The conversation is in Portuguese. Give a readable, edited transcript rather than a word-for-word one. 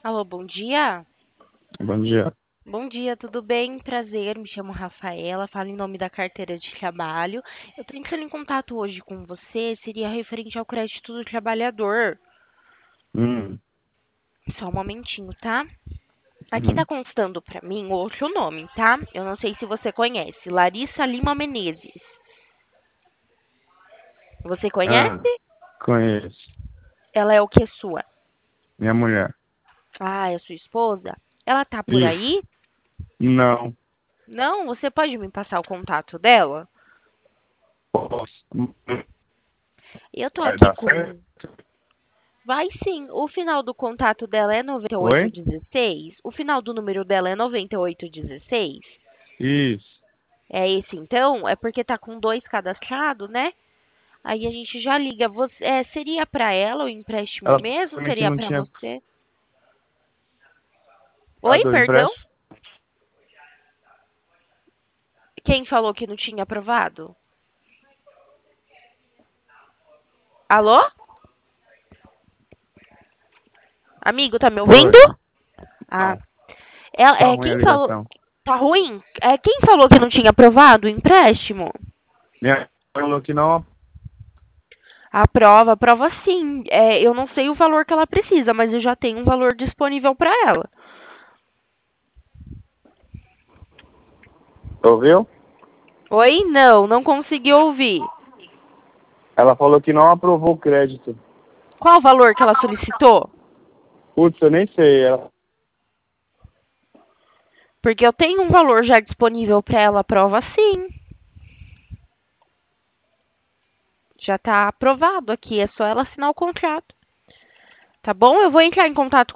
Alô, bom dia? Bom dia. Bom dia, tudo bem? Prazer, me chamo Rafaela, falo em nome da carteira de trabalho. Eu tô entrando em contato hoje com você, seria referente ao crédito do trabalhador. Hum, Só um momentinho, tá? Aqui tá uhum. constando pra mim outro nome, tá? Eu não sei se você conhece, Larissa Lima Menezes. Você Ah, conhece? conheço. Ela é o que sua? Minha mulher. Ah, é sua esposa? Ela tá por Isso. aí? Não. Não, você pode me passar o contato dela? Posso. Eu tô Vai aqui dar com. certo? Vai sim. O final do contato dela é Oi? 9816. O final do número dela é 9816. Isso. É esse então? É porque tá com dois cadastrados, né? Aí a gente já liga. Seria para ela o empréstimo Ela mesmo? também que Seria não para tinha. você? A Oi, do perdão? empréstimo? Quem falou que não tinha aprovado? Alô? Amigo, tá me ouvindo? Oi. Ah, Não. Tá ruim a quem falou? ligação. Tá ruim? Quem falou que não tinha aprovado o empréstimo? Minha mãe falou que não. Aprova sim. Eu não sei o valor que ela precisa, mas eu já tenho um valor disponível para ela. Ouviu? Oi? Não, não consegui ouvir. Ela falou que não aprovou o crédito. Qual o valor que ela solicitou? Putz, eu nem sei. Porque eu tenho um valor já disponível para ela, aprova sim. Já está aprovado aqui, é só ela assinar o contrato. Tá bom? Eu vou entrar em contato